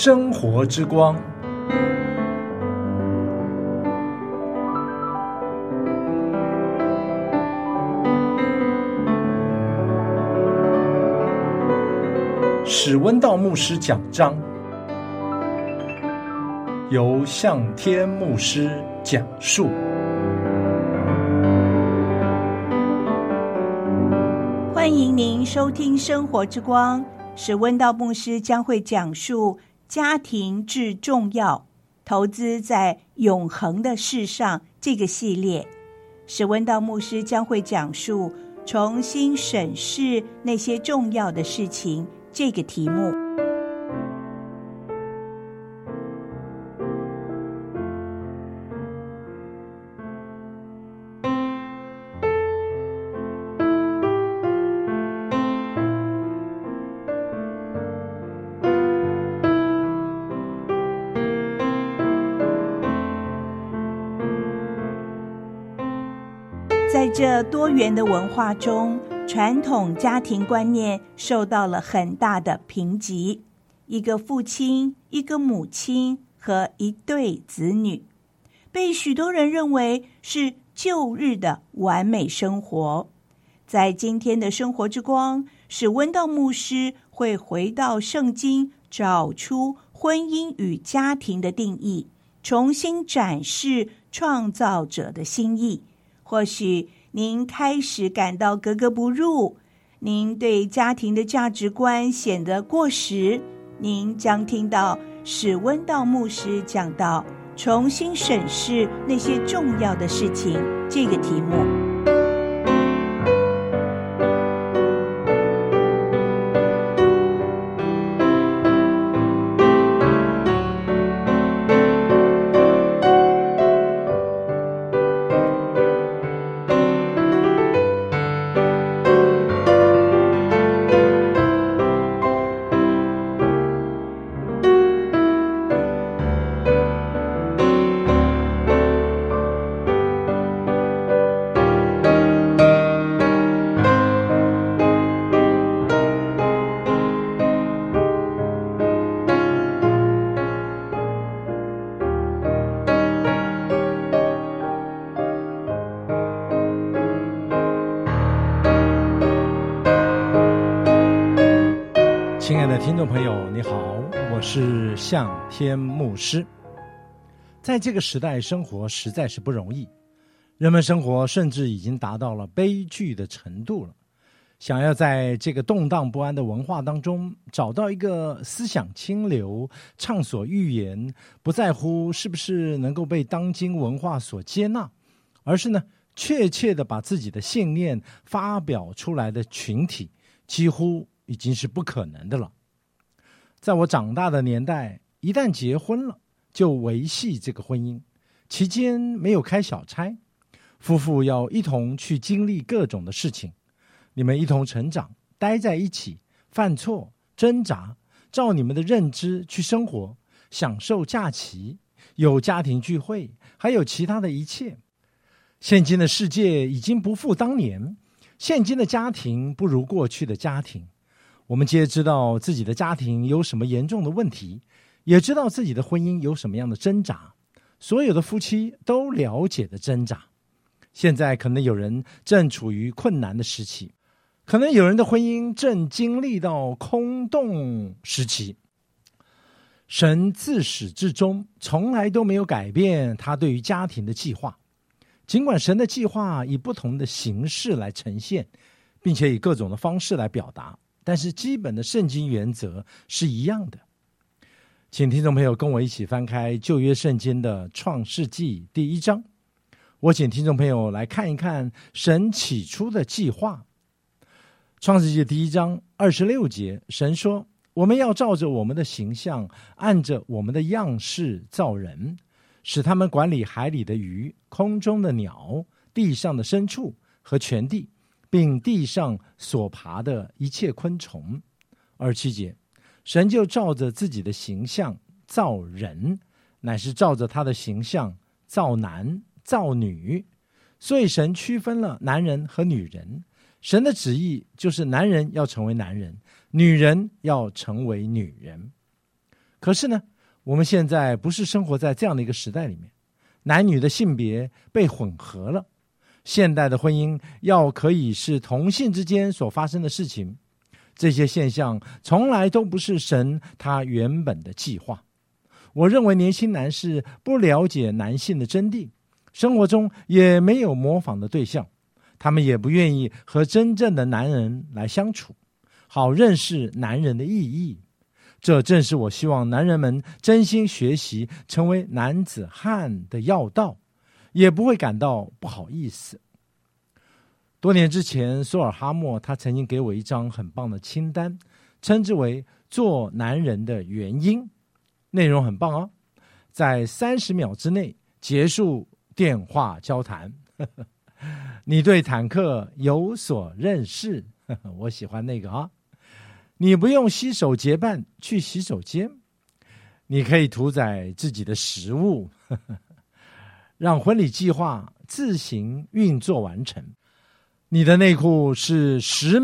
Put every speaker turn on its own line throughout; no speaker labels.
生活之光。史温道牧师讲章，由向天牧师讲述。
欢迎您收听生活之光，史温道牧师将会讲述家庭至重要，投资在永恒的事上这个系列。史温道牧师将会讲述重新审视那些重要的事情这个题目。在这多元的文化中，传统家庭观念受到了很大的评级，一个父亲、一个母亲和一对子女，被许多人认为是旧日的完美生活。在今天的生活之光，史温道牧师会回到圣经，找出婚姻与家庭的定义，重新展示创造者的心意。或许您开始感到格格不入，您对家庭的价值观显得过时，您将听到史温道牧师讲到重新审视那些重要的事情这个题目。
亲爱的听众朋友，你好，我是向天牧师。在这个时代生活实在是不容易，人们生活甚至已经达到了悲剧的程度了。想要在这个动荡不安的文化当中找到一个思想清流、畅所欲言，不在乎是不是能够被当今文化所接纳，而是呢确切的把自己的信念发表出来的群体，几乎已经是不可能的了。在我长大的年代，一旦结婚了，就维系这个婚姻，期间没有开小差，夫妇要一同去经历各种的事情，你们一同成长，待在一起，犯错，挣扎，照你们的认知去生活，享受假期，有家庭聚会，还有其他的一切。现今的世界已经不复当年，现今的家庭不如过去的家庭。我们皆知道自己的家庭有什么严重的问题，也知道自己的婚姻有什么样的挣扎，所有的夫妻都了解的挣扎。现在可能有人正处于困难的时期，可能有人的婚姻正经历到空洞时期。神自始至终从来都没有改变他对于家庭的计划，尽管神的计划以不同的形式来呈现，并且以各种的方式来表达，但是基本的圣经原则是一样的。请听众朋友跟我一起翻开旧约圣经的创世纪第1章，我请听众朋友来看一看神起初的计划。创世纪第1章26节，神说，我们要照着我们的形象，按着我们的样式造人，使他们管理海里的鱼，空中的鸟，地上的牲畜和全地，并地上所爬的一切昆虫。27节，神就照着自己的形象造人，乃是照着他的形象造男造女。所以神区分了男人和女人，神的旨意就是男人要成为男人，女人要成为女人。 可是呢，我们现在不是生活在这样的一个时代里面，男女的性别被混合了。现代的婚姻要可以是同性之间所发生的事情，这些现象从来都不是神他原本的计划。我认为年轻男士不了解男性的真谛，生活中也没有模仿的对象，他们也不愿意和真正的男人来相处，好认识男人的意义。这正是我希望男人们真心学习成为男子汉的要道，也不会感到不好意思。多年之前，索尔哈默他曾经给我一张很棒的清单，称之为做男人的原因，内容很棒哦，在30秒之内结束电话交谈。你对坦克有所认识，我喜欢那个啊。你不用洗手结伴去洗手间，你可以屠宰自己的食物，让婚礼计划自行运作完成。你的内裤是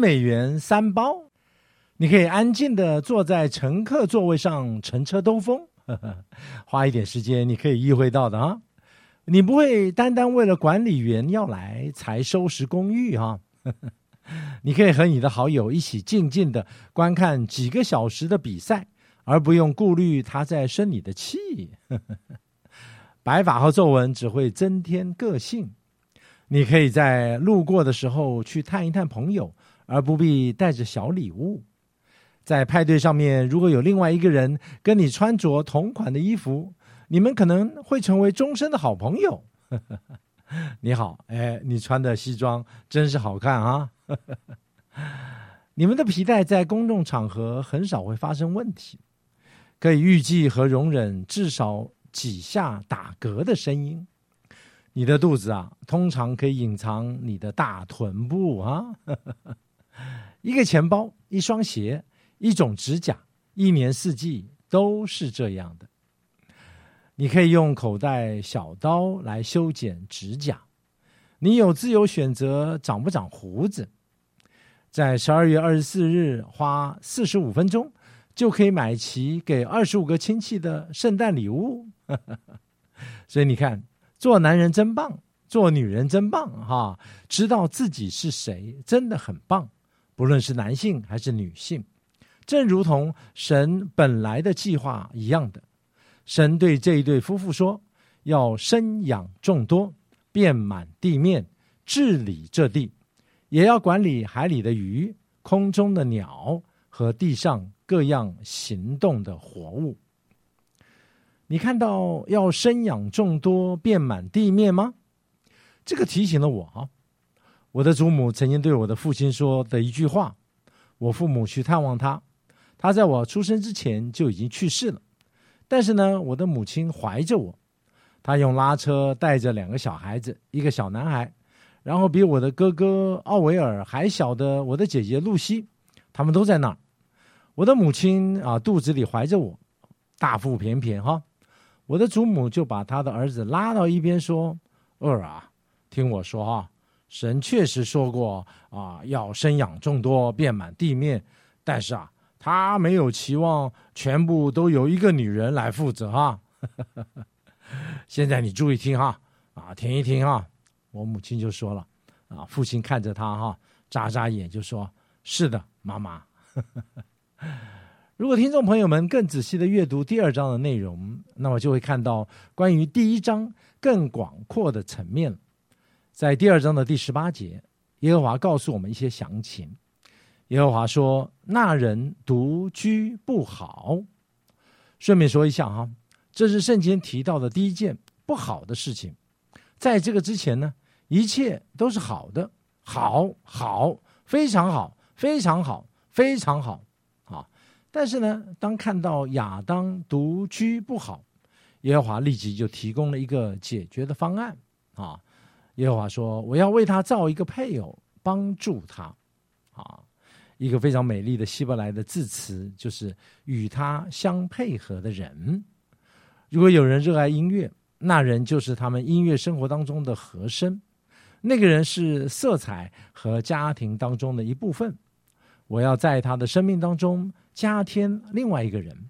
$10 3包，你可以安静地坐在乘客座位上乘车兜风，花一点时间你可以意会到的啊。你不会单单为了管理员要来才收拾公寓啊。你可以和你的好友一起静静地观看几个小时的比赛，而不用顾虑他在生你的气。白发和皱纹只会增添个性。你可以在路过的时候去探一探朋友，而不必带着小礼物。在派对上面，如果有另外一个人跟你穿着同款的衣服，你们可能会成为终身的好朋友。你好，你穿的西装真是好看啊。你们的皮带在公众场合很少会发生问题，可以预计和容忍至少几下打嗝的声音。你的肚子啊，通常可以隐藏你的大臀部啊。一个钱包，一双鞋，一种指甲，一年四季都是这样的。你可以用口袋小刀来修剪指甲，你有自由选择长不长胡子。在12月24日花45分钟就可以买齐给25个亲戚的圣诞礼物。所以你看，做男人真棒，做女人真棒哈！知道自己是谁真的很棒，不论是男性还是女性，正如同神本来的计划一样的。神对这一对夫妇说，要生养众多，遍满地面，治理这地，也要管理海里的鱼，空中的鸟和地上各样行动的活物。你看到要生养众多，遍满地面吗？这个提醒了我啊，我的祖母曾经对我的父亲说的一句话。我父母去探望他，他在我出生之前就已经去世了。但是呢，我的母亲怀着我，她用拉车带着2个小孩子，一个小男孩，然后比我的哥哥奥维尔还小的我的姐姐露西，他们都在那儿。我的母亲啊，肚子里怀着我，大腹便便哈。我的祖母就把他的儿子拉到一边说：“儿啊，听我说啊，神确实说过啊，要生养众多，遍满地面，但是啊，他没有期望全部都由一个女人来负责哈。现在你注意听哈，啊，听一听哈。”我母亲就说了，啊，父亲看着他哈，眨眨眼就说：“是的，妈妈。”如果听众朋友们更仔细的阅读第2章的内容，那么就会看到关于第1章更广阔的层面了。在第2章的第18节，耶和华告诉我们一些详情。耶和华说：“那人独居不好。”顺便说一下哈，这是圣经提到的第一件不好的事情。在这个之前呢，一切都是好的，好，非常好，非常好，非常好啊！但是呢，当看到亚当独居不好，耶和华立即就提供了一个解决的方案啊！耶和华说：“我要为他造一个配偶，帮助他。”啊，一个非常美丽的希伯来的字词，就是与他相配合的人。如果有人热爱音乐，那人就是他们音乐生活当中的和声，那个人是色彩和家庭当中的一部分。我要在他的生命当中加添另外一个人，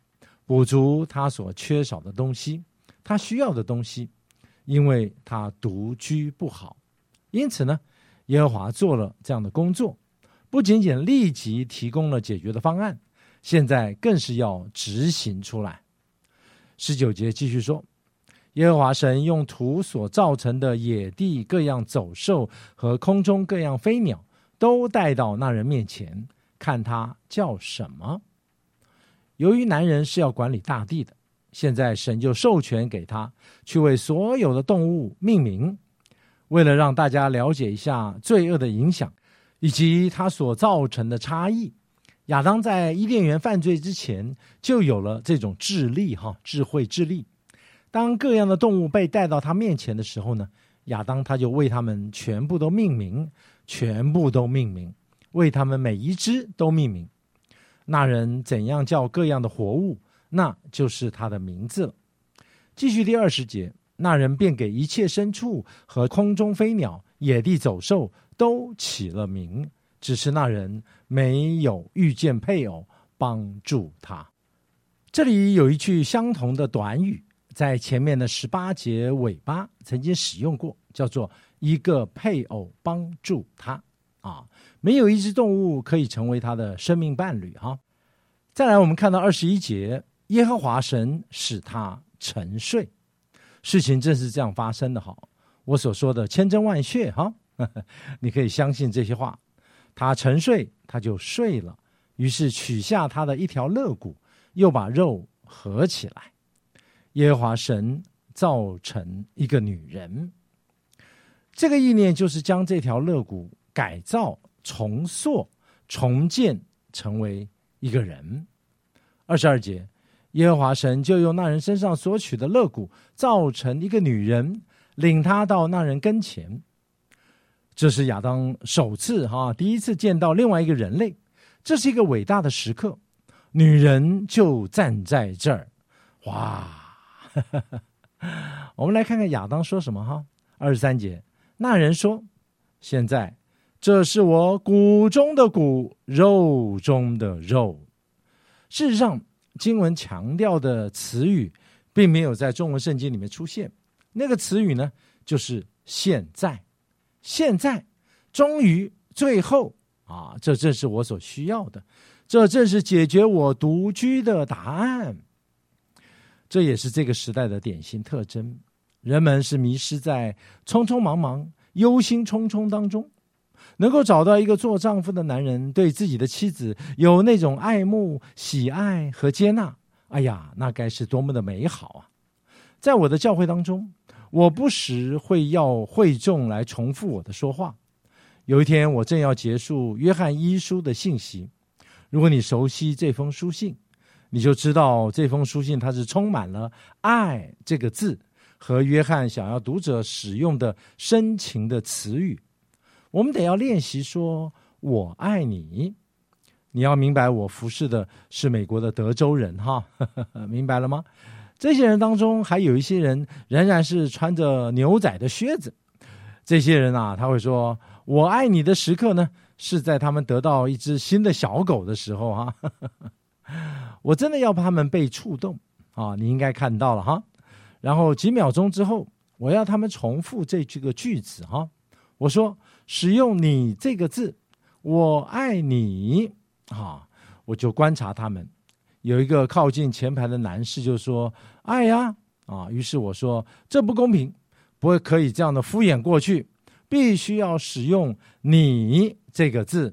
补足他所缺少的东西，他需要的东西，因为他独居不好。因此呢，耶和华做了这样的工作，不仅仅立即提供了解决的方案，现在更是要执行出来。19节继续说，耶和华神用土所造成的野地各样走兽和空中各样飞鸟都带到那人面前，看他叫什么。由于男人是要管理大地的，现在神就授权给他去为所有的动物命名。为了让大家了解一下罪恶的影响以及它所造成的差异，亚当在伊甸园犯罪之前就有了这种智慧智力。当各样的动物被带到他面前的时候呢，亚当他就为他们全部都命名，为他们每一只都命名。那人怎样叫各样的活物，那就是他的名字了。继续第20节，那人便给一切牲畜和空中飞鸟、野地走兽都起了名，只是那人没有遇见配偶帮助他。这里有一句相同的短语，在前面的18节尾巴曾经使用过，叫做一个配偶帮助他。没有一只动物可以成为他的生命伴侣。再来我们看到21节，耶和华神使他沉睡。事情正是这样发生的。我所说的千真万确你可以相信这些话。他沉睡，他就睡了，于是取下他的一条肋骨，又把肉合起来。耶和华神造成一个女人。这个意念就是将这条肋骨改造、重塑、重建成为一个人。22节，耶和华神就用那人身上所取的肋骨造成一个女人，领他到那人跟前。这是亚当首次第一次见到另外一个人类，这是一个伟大的时刻。女人就站在这儿。哇我们来看看亚当说什么。23节，那人说，现在这是我骨中的骨，肉中的肉。事实上，经文强调的词语并没有在中文圣经里面出现，那个词语呢，就是现在。现在，终于，最后这正是我所需要的，这正是解决我独居的答案。这也是这个时代的典型特征，人们是迷失在匆匆忙忙、忧心忡忡当中。能够找到一个做丈夫的男人对自己的妻子有那种爱慕、喜爱和接纳，那该是多么的美好。在我的教会当中，我不时会要会众来重复我的说话。有一天我正要结束约翰一书的信息，如果你熟悉这封书信，你就知道这封书信它是充满了爱这个字和约翰想要读者使用的深情的词语。我们得要练习说我爱你。你要明白，我服侍的是美国的德州人明白了吗？这些人当中还有一些人仍然是穿着牛仔的靴子。这些人他会说我爱你的时刻呢，是在他们得到一只新的小狗的时候我真的要他们被触动你应该看到了然后几秒钟之后，我要他们重复这个句子我说使用你这个字，我爱你我就观察他们。有一个靠近前排的男士就说爱呀于是我说这不公平，不可以这样的敷衍过去，必须要使用你这个字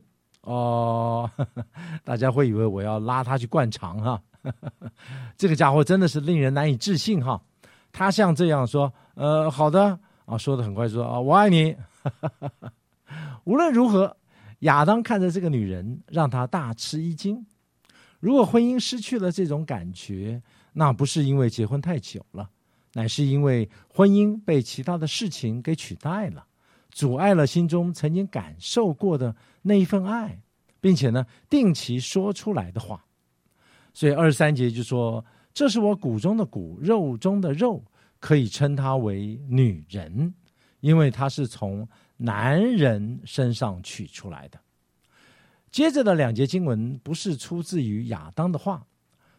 大家会以为我要拉他去灌肠这个家伙真的是令人难以置信他像这样说好的说得很快说我爱你无论如何，亚当看着这个女人，让他大吃一惊。如果婚姻失去了这种感觉，那不是因为结婚太久了，乃是因为婚姻被其他的事情给取代了，阻碍了心中曾经感受过的那一份爱，并且呢，定期说出来的话。所以23节就说，这是我骨中的骨，肉中的肉，可以称她为女人，因为她是从男人身上取出来的。接着的2节经文不是出自于亚当的话，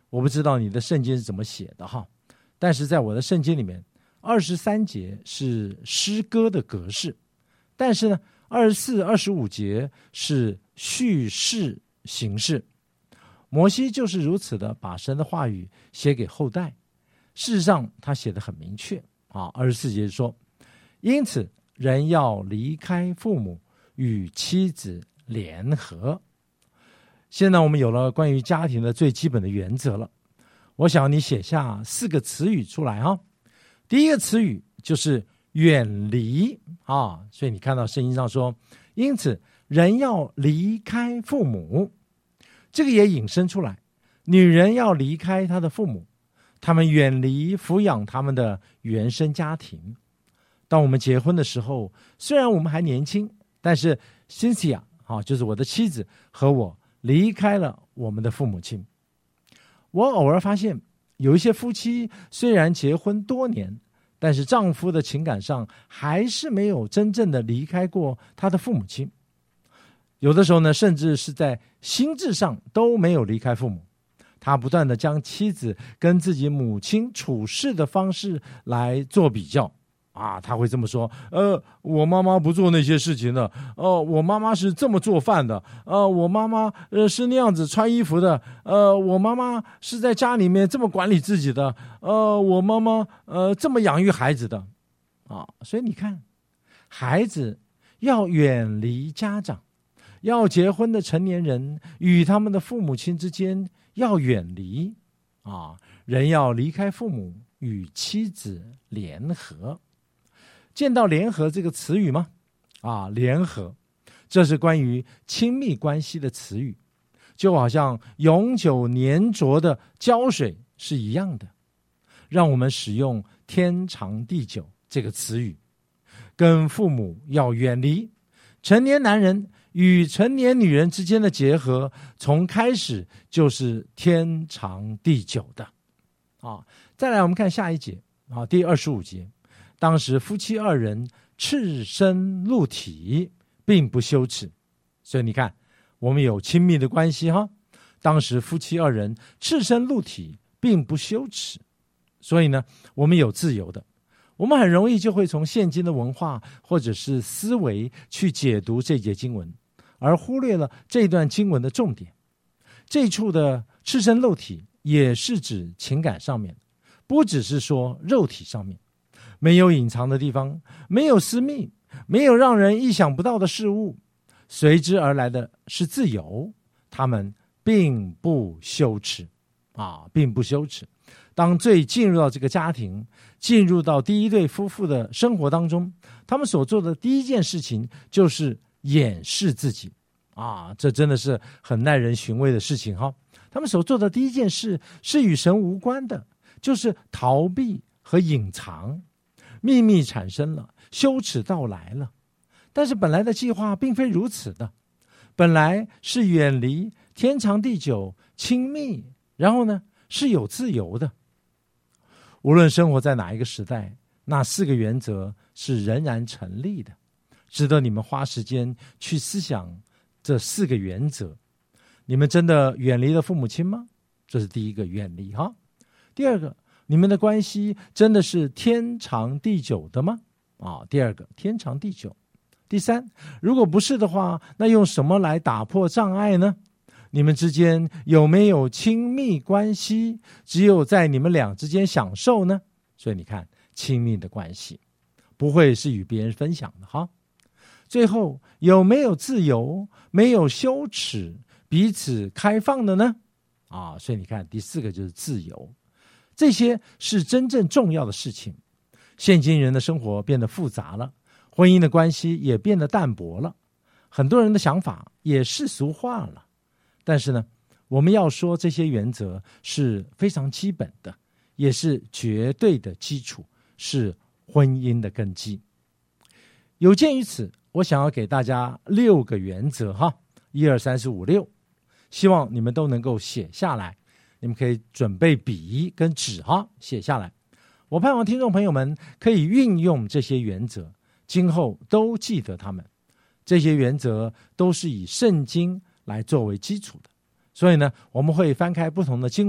我不知道你的圣经是怎么写的哈，但是在我的圣经里面，23节是诗歌的格式，但是呢，24、25节是叙事形式。摩西就是如此的把神的话语写给后代。事实上他写得很明确啊，24节说，因此人要离开父母，与妻子联合。现在我们有了关于家庭的最基本的原则了，我想你写下4个词语出来哈。第一个词语就是远离啊，所以你看到圣经上说，因此人要离开父母，这个也引申出来，女人要离开她的父母，他们远离抚养他们的原生家庭。当我们结婚的时候，虽然我们还年轻，但是 Cynthia 就是我的妻子和我离开了我们的父母亲。我偶尔发现有一些夫妻虽然结婚多年，但是丈夫的情感上还是没有真正的离开过他的父母亲，有的时候呢，甚至是在心智上都没有离开父母。他不断的将妻子跟自己母亲处事的方式来做比较啊，他会这么说，我妈妈不做那些事情的，我妈妈是这么做饭的，我妈妈是那样子穿衣服的，我妈妈是在家里面这么管理自己的，我妈妈这么养育孩子的啊。所以你看，孩子要远离家长，要结婚的成年人与他们的父母亲之间要远离啊，人要离开父母，与妻子联合。见到联合这个词语吗？联合，这是关于亲密关系的词语，就好像永久粘着的胶水是一样的。让我们使用天长地久这个词语，跟父母要远离。成年男人与成年女人之间的结合，从开始就是天长地久的。再来我们看下一节第25节。当时夫妻2人赤身露体，并不羞耻。所以你看，我们有亲密的关系哈。当时夫妻2人赤身露体，并不羞耻。所以呢，我们有自由的。我们很容易就会从现今的文化或者是思维去解读这节经文，而忽略了这段经文的重点。这一处的赤身露体也是指情感上面，不只是说肉体上面。没有隐藏的地方，没有私密，没有让人意想不到的事物，随之而来的是自由。他们并不羞耻并不羞耻。当罪进入到这个家庭，进入到第一对夫妇的生活当中，他们所做的第一件事情就是掩饰自己这真的是很耐人寻味的事情哈。他们所做的第一件事是与神无关的，就是逃避和隐藏。秘密产生了，羞耻到来了。但是本来的计划并非如此的，本来是远离，天长地久，亲密，然后呢是有自由的。无论生活在哪一个时代，那4个原则是仍然成立的，值得你们花时间去思想这4个原则。你们真的远离了父母亲吗？这是第一个，远离哈。第二个，你们的关系真的是天长地久的吗？第二个，天长地久。第三，如果不是的话，那用什么来打破障碍呢？你们之间有没有亲密关系，只有在你们俩之间享受呢？所以你看，亲密的关系不会是与别人分享的哈。最后，有没有自由，没有羞耻，彼此开放的呢？所以你看，第4个就是自由。这些是真正重要的事情。现今人的生活变得复杂了，婚姻的关系也变得淡薄了，很多人的想法也世俗化了。但是呢，我们要说这些原则是非常基本的，也是绝对的基础，是婚姻的根基。有鉴于此，我想要给大家6个原则哈，1、2、3、4、5、6，希望你们都能够写下来。你们可以准备笔跟纸写下来。我盼望听众朋友们可以运用这些原则，今后都记得他们。这些原则都是以圣经来作为基础的，所以呢，我们会翻开不同的经文，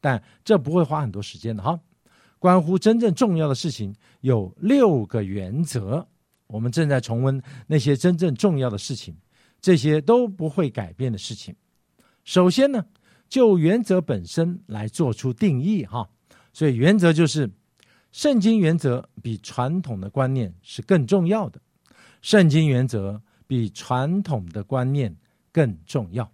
但这不会花很多时间的哈。关乎真正重要的事情有6个原则，我们正在重温那些真正重要的事情，这些都不会改变的事情。首先呢，就原则本身来做出定义哈。所以原则就是圣经原则比传统的观念是更重要的，圣经原则比传统的观念更重要。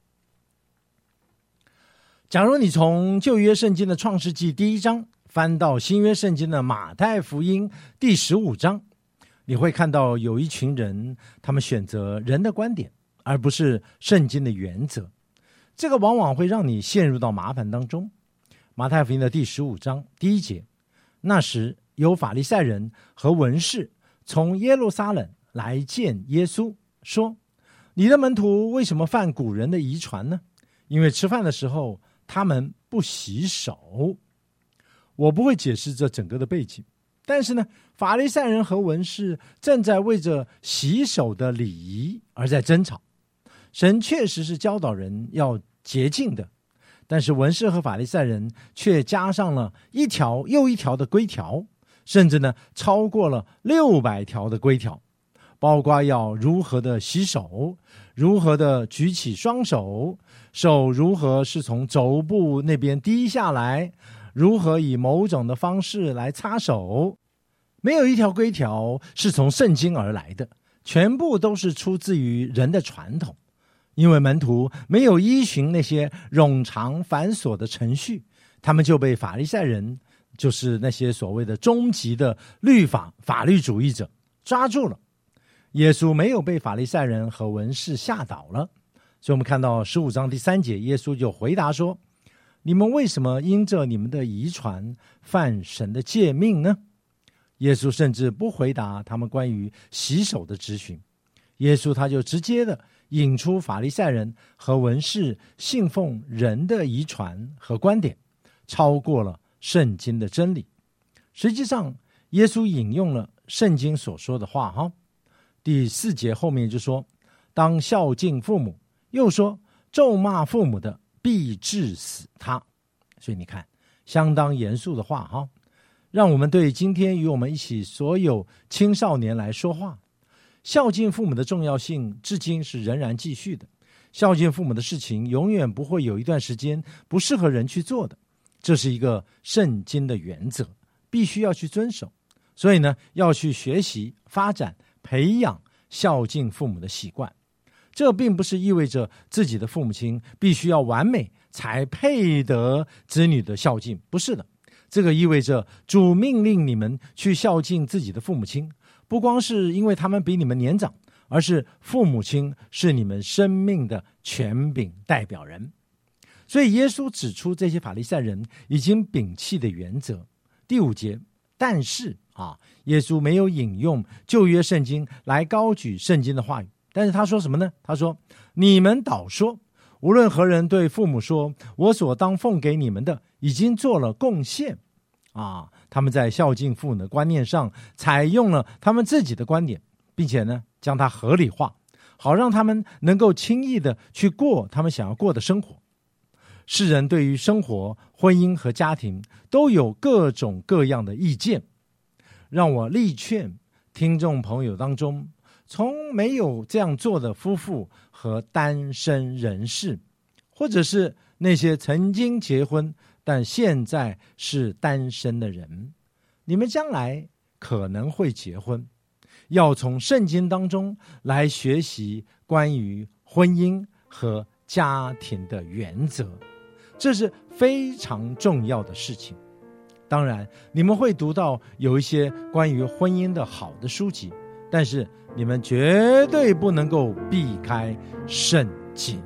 假如你从旧约圣经的创世纪第1章翻到新约圣经的马太福音第15章，你会看到有一群人，他们选择人的观点而不是圣经的原则，这个往往会让你陷入到麻烦当中。马太福音的第15章第1节，那时有法利赛人和文士从耶路撒冷来见耶稣，说：你的门徒为什么犯古人的遗传呢？因为吃饭的时候他们不洗手。我不会解释这整个的背景，但是呢，法利赛人和文士正在为着洗手的礼仪而在争吵。神确实是教导人要洁净的，但是文士和法利赛人却加上了一条又一条的规条，甚至呢超过了600条的规条，包括要如何的洗手，如何的举起双手，手如何是从肘部那边低下来，如何以某种的方式来擦手。没有一条规条是从圣经而来的，全部都是出自于人的传统。因为门徒没有依循那些冗长繁琐的程序，他们就被法利赛人，就是那些所谓的终极的律法法律主义者抓住了。耶稣没有被法利赛人和文士吓倒了，所以我们看到15章第3节，耶稣就回答说：你们为什么因着你们的遗传犯神的诫命呢？耶稣甚至不回答他们关于洗手的质询，耶稣他就直接的引出法利赛人和文士信奉人的遗传和观点，超过了圣经的真理。实际上耶稣引用了圣经所说的话哈。第4节后面就说：当孝敬父母，又说咒骂父母的必治死他。所以你看，相当严肃的话哈，让我们对今天与我们一起所有青少年来说话。孝敬父母的重要性至今是仍然继续的，孝敬父母的事情永远不会有一段时间不适合人去做的，这是一个圣经的原则，必须要去遵守。所以呢，要去学习发展培养孝敬父母的习惯。这并不是意味着自己的父母亲必须要完美才配得子女的孝敬，不是的。这个意味着主命令你们去孝敬自己的父母亲，不光是因为他们比你们年长，而是父母亲是你们生命的权柄代表人。所以耶稣指出这些法利赛人已经摒弃的原则。第5节，但是耶稣没有引用旧约圣经来高举圣经的话语，但是他说什么呢？他说：你们倒说，无论何人对父母说，我所当奉给你们的已经做了贡献。他们在孝敬父母的观念上采用了他们自己的观点，并且呢将它合理化，好让他们能够轻易的去过他们想要过的生活。世人对于生活、婚姻和家庭都有各种各样的意见，让我力劝听众朋友当中从没有这样做的夫妇和单身人士，或者是那些曾经结婚但现在是单身的人，你们将来可能会结婚，要从圣经当中来学习关于婚姻和家庭的原则，这是非常重要的事情。当然你们会读到有一些关于婚姻的好的书籍，但是你们绝对不能够避开圣经。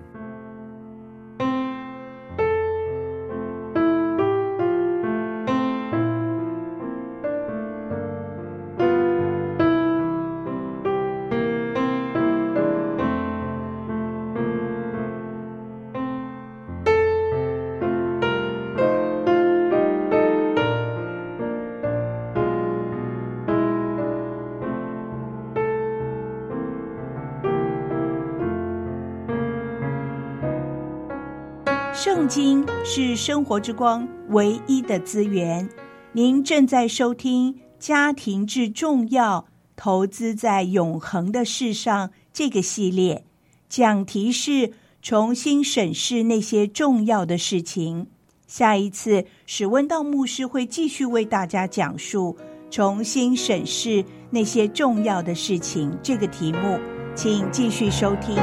圣经是生活之光唯一的资源。您正在收听《家庭至重要，投资在永恒的事上》这个系列，讲题是重新审视那些重要的事情。下一次史温道牧师会继续为大家讲述重新审视那些重要的事情这个题目，请继续收听。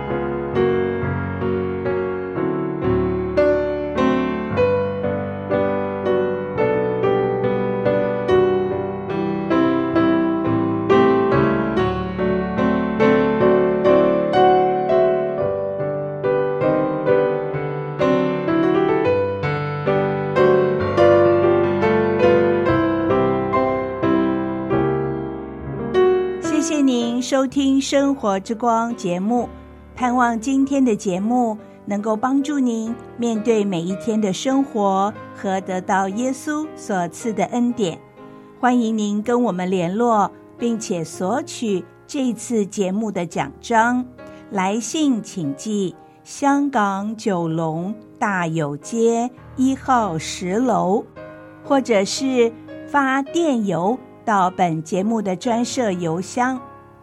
收听生活之光节目，盼望今天的节目能够帮助您面对每一天的生活和得到耶稣所赐的恩典。欢迎您跟我们联络，并且索取这次节目的奖章。来信请寄香港九龙大有街1号10楼，或者是发电邮到本节目的专设邮箱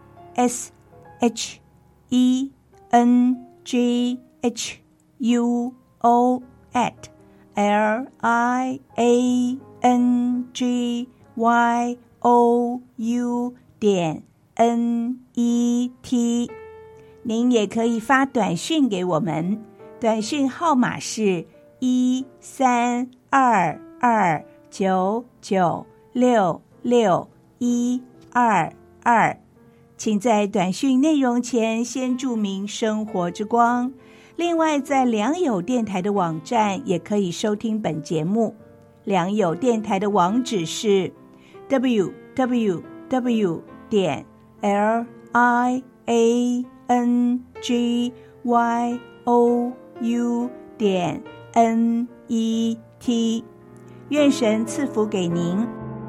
SHENGHUO@liangyou.net。 您也可以发短讯给我们，短讯号码是13229966122，请在短讯内容前先注明生活之光。另外，在良友电台的网站也可以收听本节目。良友电台的网址是 www.liangyou.net。 愿神赐福给您。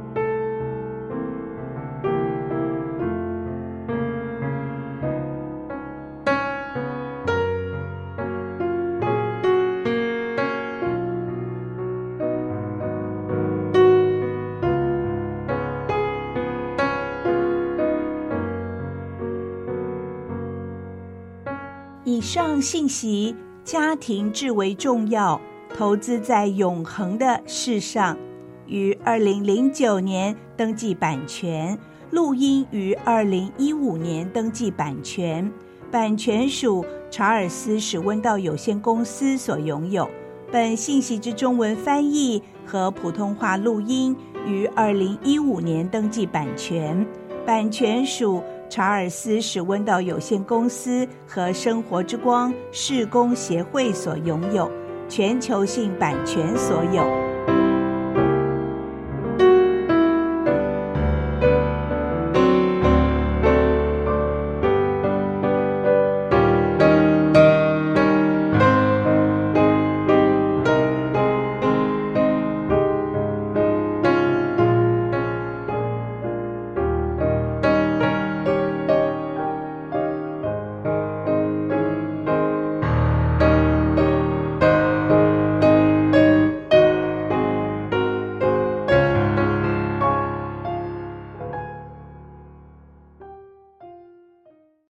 以上信息，家庭至为重要，投资在永恒的事上，于2009年登记版权，录音于2015年登记版权，版权属查尔斯史温道有限公司所拥有。本信息之中文翻译和普通话录音于2015年登记版权，版权属查尔斯史温道有限公司和生活之光事工协会所拥有，全球性版权所有。